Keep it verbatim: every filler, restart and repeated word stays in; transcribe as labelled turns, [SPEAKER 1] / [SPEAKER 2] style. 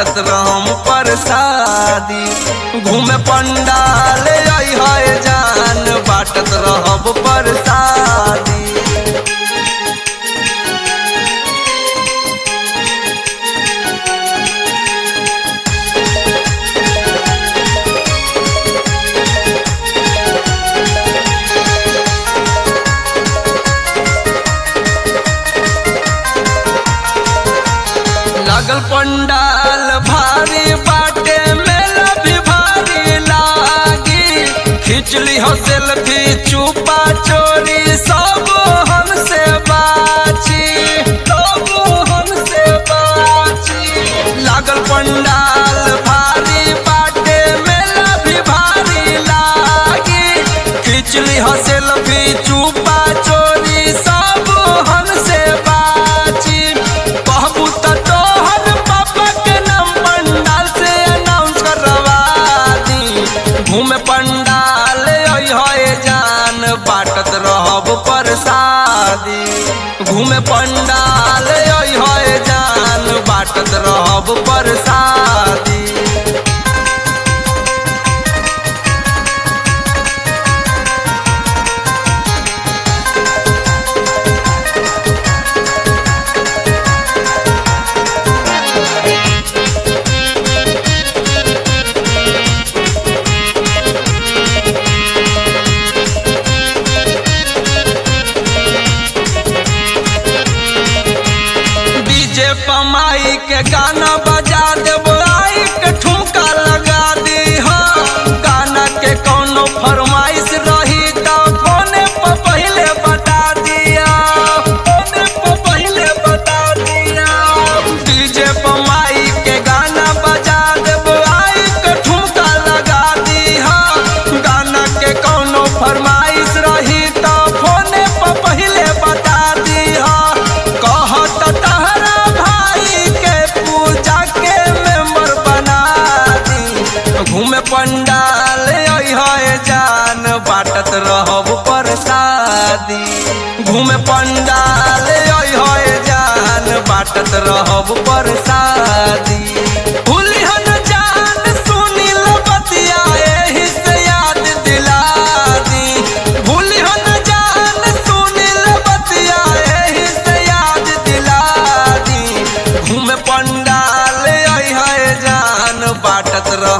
[SPEAKER 1] बाटत रहम प्रसादी। घूमे पंडाल आई है जान बाटत रहब प्रसादी। लागल पंडाल भारी बाटे मेला भी भारी लागी। खिचली हो सेल्फी चुपा चोरी सब हमसे बाची सब हमसे बाची। लागल पंडाल भारी बाटे मेला भी भारी लागी। खिचली हो सेल्फी चुपा चोरी सब हमसे बाची। कहबू त घूमे पंडाल आई है जान बाटत रहब प्रसादी। घूमे पंडाल आई है जान बाटत रहब प्रसादी। डीजे पमाई के गाना बजा देबो आई के ठुमका लगा दी हो। गाना के कोनो फरमाइश रही तो फोने पर पहले बता दिया फोने पर पहले बता दिया। डीजे पमाई के गाना बजा देबो आई के ठुमका लगा दी हो। गाना के कोनो फरमाइश रही तो फोने पर पहले बता दी हो। कहत तहरा घूमे पंडाल आई है जान बाटत रहब प्रसादी। घूमे पंडाल आई है जान बाटत रहब प्रसादी। भूलिहन जान सुनील बतिया एही से याद दिला दी। भूलिहन जान सुनील बतिया एही से याद दिला दी। घूमे पंडाल आई है जान बाटत रह